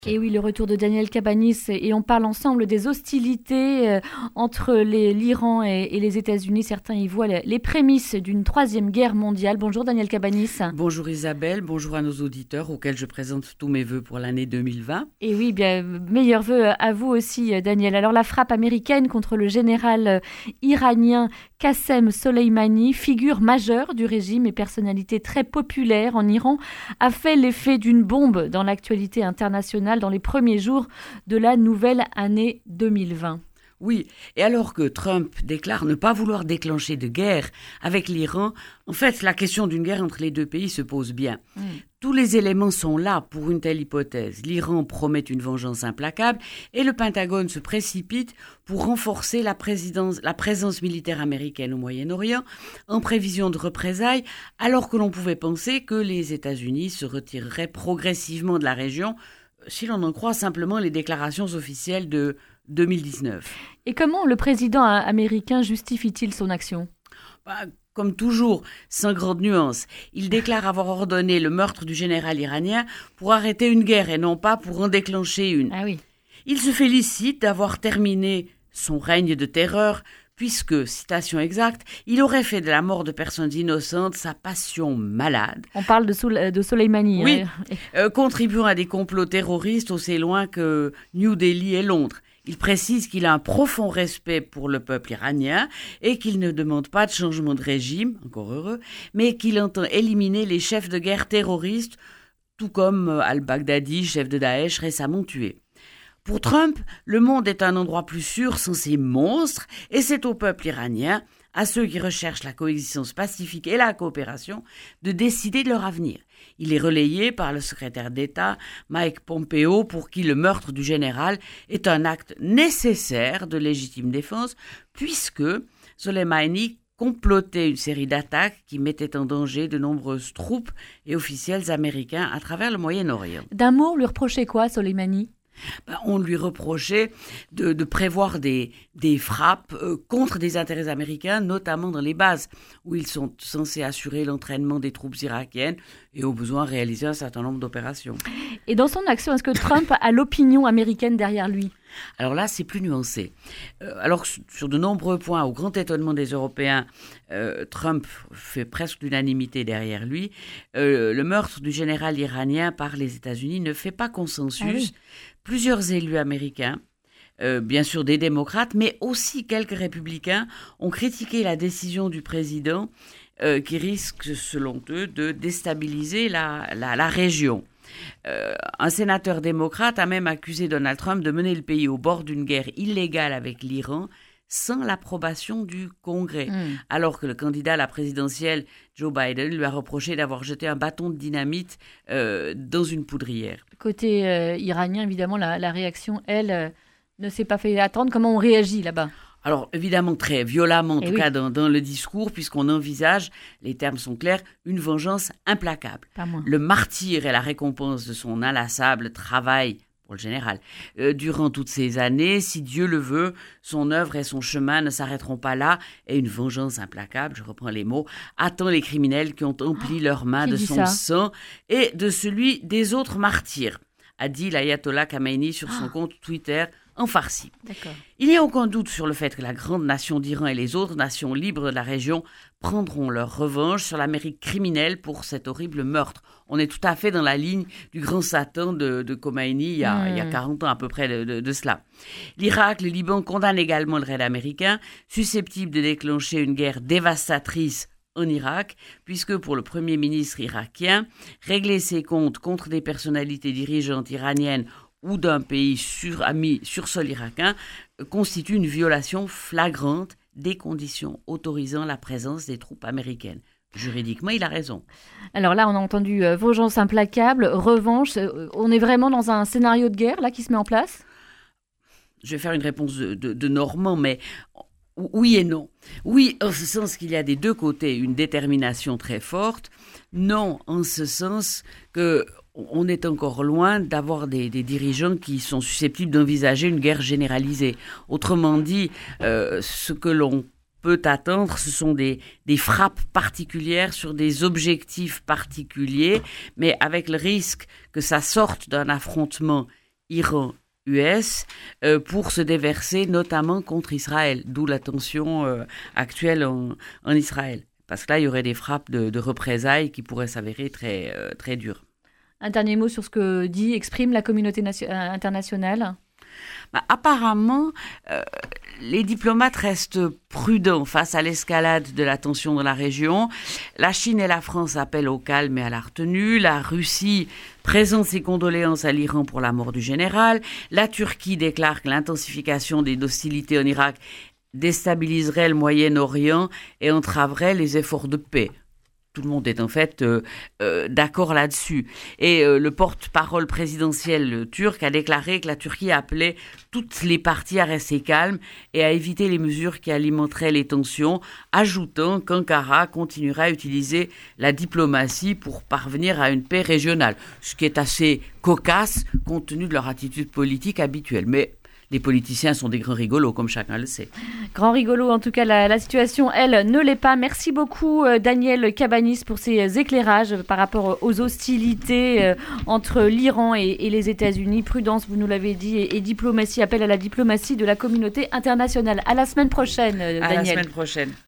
Et oui, le retour de Daniel Cabanis, et on parle ensemble des hostilités entre l'Iran et les États-Unis. Certains y voient les prémices d'une troisième guerre mondiale. Bonjour Daniel Cabanis. Bonjour Isabelle, bonjour à nos auditeurs auxquels je présente tous mes vœux pour l'année 2020. Et oui, bien, meilleurs vœux à vous aussi Daniel. Alors la frappe américaine contre le général iranien Qassem Soleimani, figure majeure du régime et personnalité très populaire en Iran, a fait l'effet d'une bombe dans l'actualité internationale dans les premiers jours de la nouvelle année 2020. Oui, et alors que Trump déclare ne pas vouloir déclencher de guerre avec l'Iran, en fait, la question d'une guerre entre les deux pays se pose bien. Tous les éléments sont là pour une telle hypothèse. L'Iran promet une vengeance implacable et le Pentagone se précipite pour renforcer la présence militaire américaine au Moyen-Orient en prévision de représailles, alors que l'on pouvait penser que les États-Unis se retireraient progressivement de la région, si l'on en croit simplement les déclarations officielles de 2019. Et comment le président américain justifie-t-il son action ? Comme toujours, sans grande nuance, il déclare avoir ordonné le meurtre du général iranien pour arrêter une guerre et non pas pour en déclencher une. Ah oui. Il se félicite d'avoir terminé son règne de terreur puisque, citation exacte, il aurait fait de la mort de personnes innocentes sa passion malade. On parle de Soleimani. Oui, contribuant à des complots terroristes aussi loin que New Delhi et Londres. Il précise qu'il a un profond respect pour le peuple iranien et qu'il ne demande pas de changement de régime, encore heureux, mais qu'il entend éliminer les chefs de guerre terroristes, tout comme al-Baghdadi, chef de Daesh, récemment tué. Pour Trump, le monde est un endroit plus sûr sans ces monstres et c'est au peuple iranien, à ceux qui recherchent la coexistence pacifique et la coopération, de décider de leur avenir. Il est relayé par le secrétaire d'État Mike Pompeo pour qui le meurtre du général est un acte nécessaire de légitime défense puisque Soleimani complotait une série d'attaques qui mettaient en danger de nombreuses troupes et officiels américains à travers le Moyen-Orient. D'un mot, lui reprochait quoi, Soleimani ? On lui reprochait de prévoir des frappes contre des intérêts américains, notamment dans les bases où ils sont censés assurer l'entraînement des troupes irakiennes et au besoin réaliser un certain nombre d'opérations. Et dans son action, est-ce que Trump a l'opinion américaine derrière lui ? Alors là, c'est plus nuancé. Alors sur de nombreux points, au grand étonnement des Européens, Trump fait presque l'unanimité derrière lui. Le meurtre du général iranien par les États-Unis ne fait pas consensus. Ah oui. Plusieurs élus américains, bien sûr des démocrates, mais aussi quelques républicains, ont critiqué la décision du président qui risque, selon eux, de déstabiliser la région. Un sénateur démocrate a même accusé Donald Trump de mener le pays au bord d'une guerre illégale avec l'Iran sans l'approbation du Congrès, alors que le candidat à la présidentielle, Joe Biden, lui a reproché d'avoir jeté un bâton de dynamite dans une poudrière. Côté iranien, évidemment, la réaction, elle, ne s'est pas fait attendre. Comment on réagit là-bas ? Alors, évidemment, très violemment, en tout cas dans le discours, puisqu'on envisage, les termes sont clairs, une vengeance implacable. Le martyre est la récompense de son inlassable travail, pour le général, durant toutes ces années. Si Dieu le veut, son œuvre et son chemin ne s'arrêteront pas là, et une vengeance implacable, je reprends les mots, attend les criminels qui ont empli leurs mains de son sang et de celui des autres martyrs, a dit l'ayatollah Khamenei sur son compte Twitter en farci. D'accord. Il n'y a aucun doute sur le fait que la grande nation d'Iran et les autres nations libres de la région prendront leur revanche sur l'Amérique criminelle pour cet horrible meurtre. On est tout à fait dans la ligne du grand Satan de Khomeini il y a 40 ans à peu près de cela. L'Irak, le Liban condamnent également le raid américain, susceptible de déclencher une guerre dévastatrice en Irak, puisque pour le Premier ministre irakien, régler ses comptes contre des personnalités dirigeantes iraniennes ou d'un pays ami sur sol irakien constitue une violation flagrante des conditions autorisant la présence des troupes américaines. Juridiquement, il a raison. Alors là, on a entendu vengeance implacable, revanche. On est vraiment dans un scénario de guerre là qui se met en place ? Je vais faire une réponse de Normand, mais oui et non. Oui, en ce sens qu'il y a des deux côtés une détermination très forte. Non, en ce sens que on est encore loin d'avoir des dirigeants qui sont susceptibles d'envisager une guerre généralisée. Autrement dit, ce que l'on peut attendre, ce sont des frappes particulières sur des objectifs particuliers, mais avec le risque que ça sorte d'un affrontement Iran-US pour se déverser notamment contre Israël, d'où la tension actuelle en Israël. Parce que là, il y aurait des frappes de représailles qui pourraient s'avérer très, très dures. Un dernier mot sur ce que exprime la communauté internationale. Apparemment, les diplomates restent prudents face à l'escalade de la tension dans la région. La Chine et la France appellent au calme et à la retenue. La Russie présente ses condoléances à l'Iran pour la mort du général. La Turquie déclare que l'intensification des hostilités en Irak déstabiliserait le Moyen-Orient et entraverait les efforts de paix. Tout le monde est en fait d'accord là-dessus. Et le porte-parole présidentiel turc a déclaré que la Turquie appelait toutes les parties à rester calmes et à éviter les mesures qui alimenteraient les tensions, ajoutant qu'Ankara continuera à utiliser la diplomatie pour parvenir à une paix régionale, ce qui est assez cocasse compte tenu de leur attitude politique habituelle. Mais les politiciens sont des grands rigolos, comme chacun le sait. Grand rigolo, en tout cas, la situation, elle, ne l'est pas. Merci beaucoup, Daniel Cabanis, pour ces éclairages par rapport aux hostilités entre l'Iran et les États-Unis. Prudence, vous nous l'avez dit, et diplomatie, appel à la diplomatie de la communauté internationale. À la semaine prochaine, Daniel. À la semaine prochaine.